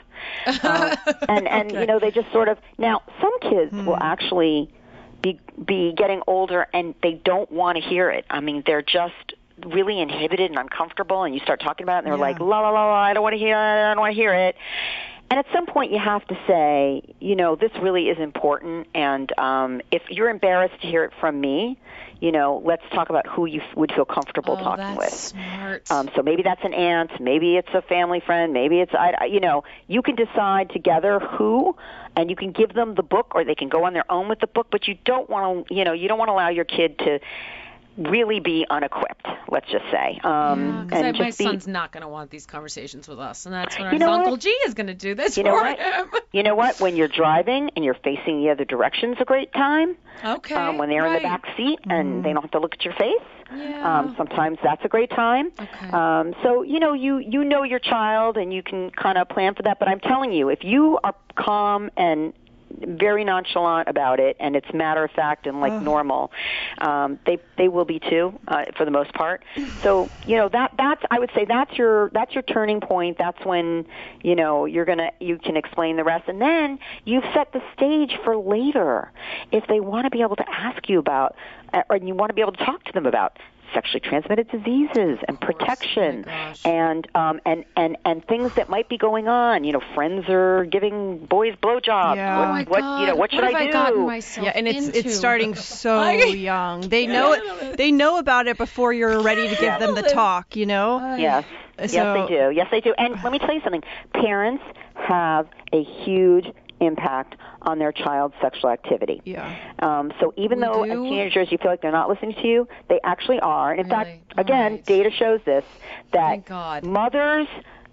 And they just sort of, now, some kids will actually be getting older and they don't want to hear it. I mean, they're just really inhibited and uncomfortable, and you start talking about it, and they're like, la, la, la, la, I don't want to hear it. And at some point you have to say, this really is important, and if you're embarrassed to hear it from me, let's talk about who you would feel comfortable talking with. Smart. So maybe that's an aunt, maybe it's a family friend, maybe it's, you can decide together who, and you can give them the book, or they can go on their own with the book, but you don't want to, you don't want to allow your kid to really be unequipped, let's just say. Because my son's not going to want these conversations with us, and that's when our Uncle G is going to do this for him. You know what? When you're driving and you're facing the other direction's a great time. Okay. When they're in the back seat and they don't have to look at your face. Yeah. Sometimes that's a great time. Okay. So, you know your child, and you can kind of plan for that. But I'm telling you, if you are calm and very nonchalant about it, and it's matter of fact and like normal, they will be too, for the most part. So that's I would say that's your turning point. That's when you can explain the rest, and then you've set the stage for later. If they want to be able to ask you about, or you want to be able to talk to them about sexually transmitted diseases and protection and things that might be going on. Friends are giving boys blowjobs. Yeah. What should I do? Gotten myself and into? it's starting so young. They know about it before you're ready to give them the talk. Yes. Yes, they do. And let me tell you something. Parents have a huge impact on their child's sexual activity. Yeah. So even though as teenagers you feel like they're not listening to you, they actually are. And in fact, again, data shows this, that mothers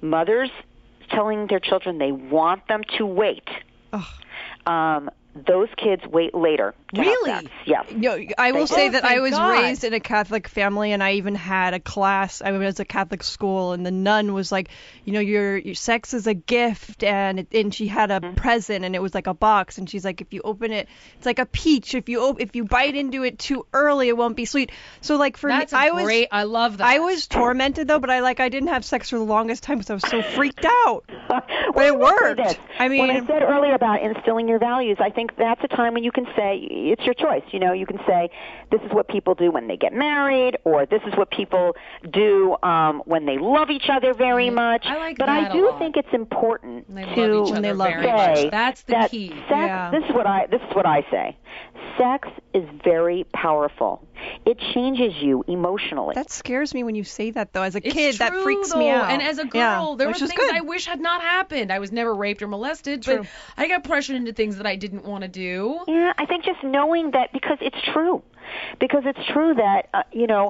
telling their children they want them to wait. Those kids wait later. Really? Yes. I will say that I was raised in a Catholic family, and I even had a class. I was at a Catholic school, and the nun was like, your sex is a gift, and she had a present, and it was like a box, and she's like, if you open it, it's like a peach. If you bite into it too early, it won't be sweet. So like for me, I love that. I was tormented though, but I didn't have sex for the longest time because I was so freaked out. But it worked. I mean, when I said earlier about instilling your values, I think that's a time when you can say, it's your choice. You can say, this is what people do when they get married, or this is what people do when they love each other very much. I like but that I do a lot. think it's important When they to love each other very say much. That's the key. Sex, this is what I say. Sex is very powerful. It changes you emotionally. That scares me when you say that, though. As a It's kid, true, that freaks though. me out. And as a girl, there were which is things good. I wish had not happened. I was never raped or molested, but I got pressured into things that I didn't want to do. Yeah, I think just knowing that, because it's true that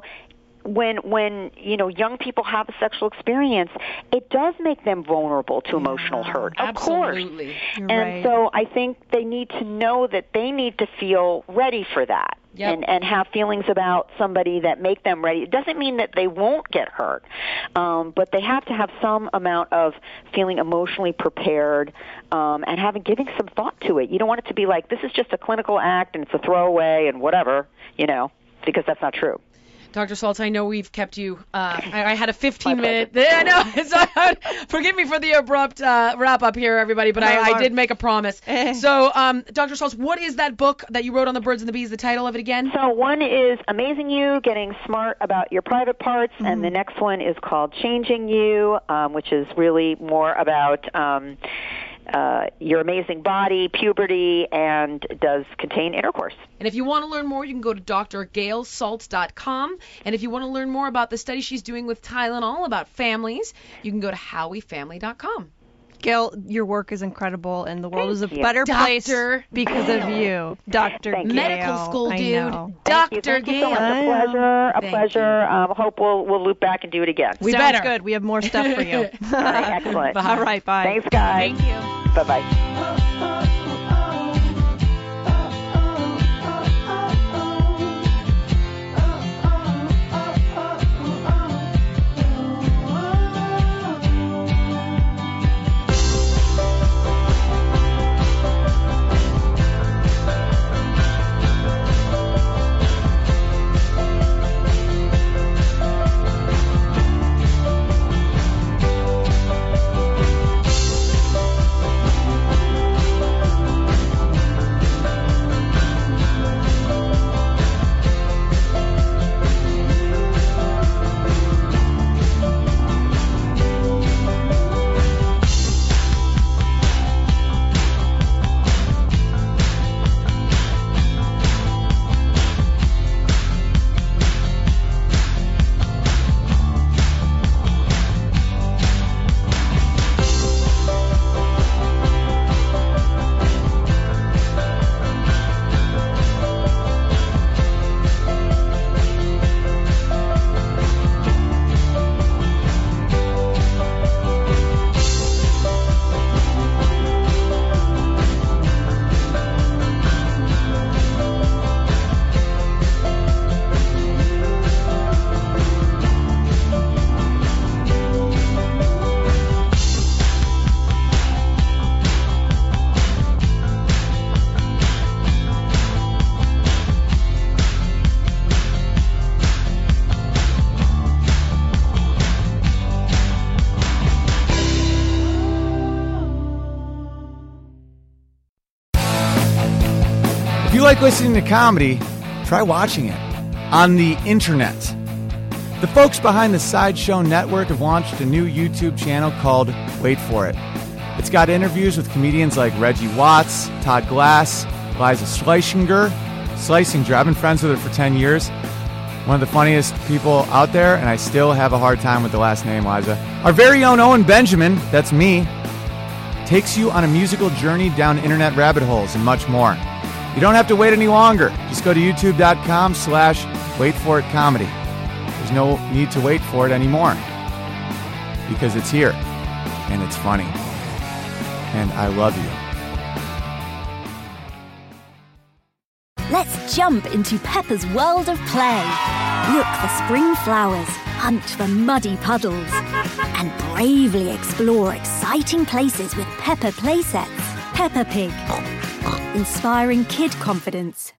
when young people have a sexual experience, it does make them vulnerable to emotional hurt. Of Absolutely. course. And so I think they need to know that they need to feel ready for that. Yep. And have feelings about somebody that make them ready. It doesn't mean that they won't get hurt, but they have to have some amount of feeling emotionally prepared and giving some thought to it. You don't want it to be like, this is just a clinical act and it's a throwaway and whatever, because that's not true. Dr. Saltz, I know we've kept you. I had a 15-minute. I know. So, forgive me for the abrupt wrap up here, everybody, but I did make a promise. So, Dr. Saltz, what is that book that you wrote on the birds and the bees? The title of it again? So one is Amazing You, Getting Smart About Your Private Parts, and the next one is called Changing You, which is really more about your amazing body, puberty, and does contain intercourse. And if you want to learn more, you can go to drgailsaltz.com. And if you want to learn more about the study she's doing with Tylenol about families, you can go to howiefamily.com. Gail, your work is incredible, and the world is a better place because of you, Dr. Gail. Medical school dude, Dr. Gail. A pleasure. Hope we'll loop back and do it again. Sounds good. We have more stuff for you. All right, excellent. All right, bye. Thanks, guys. Thank you. Bye-bye. listening to comedy, try watching it on the internet. The folks behind the Sideshow Network have launched a new YouTube channel called Wait For It. It's got interviews with comedians like Reggie Watts, Todd Glass, Liza Schlesinger. I've been friends with her for 10 years. One of the funniest people out there, and I still have a hard time with the last name, Liza. Our very own Owen Benjamin, that's me, takes you on a musical journey down internet rabbit holes and much more. You don't have to wait any longer. Just go to youtube.com/waitforitcomedy. There's no need to wait for it anymore because it's here and it's funny. And I love you. Let's jump into Peppa's world of play. Look for spring flowers, hunt for muddy puddles, and bravely explore exciting places with Peppa playsets. Peppa Pig, inspiring kid confidence.